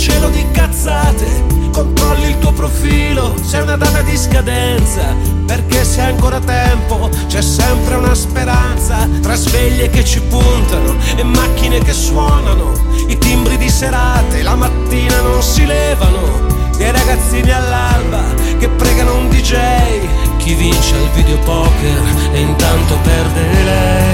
cielo di cazzate. Controlli il tuo profilo, sei una data di scadenza, perché se hai ancora tempo c'è sempre una speranza. Tra sveglie che ci puntano e macchine che suonano, i timbri di serate la mattina non si levano, dei ragazzini all'alba che pregano un DJ, chi vince al videopoker e intanto perde lei.